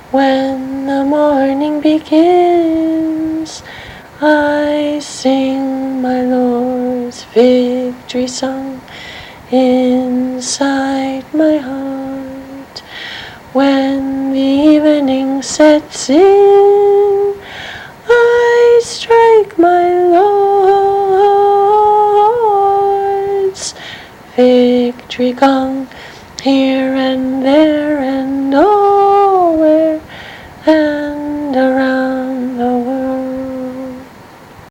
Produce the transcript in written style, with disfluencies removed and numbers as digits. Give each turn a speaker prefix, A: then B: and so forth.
A: When the morning begins, I sing my Lord's victory song inside my heart. When the evening sets in, I strike my Lord's victory gong here and there and all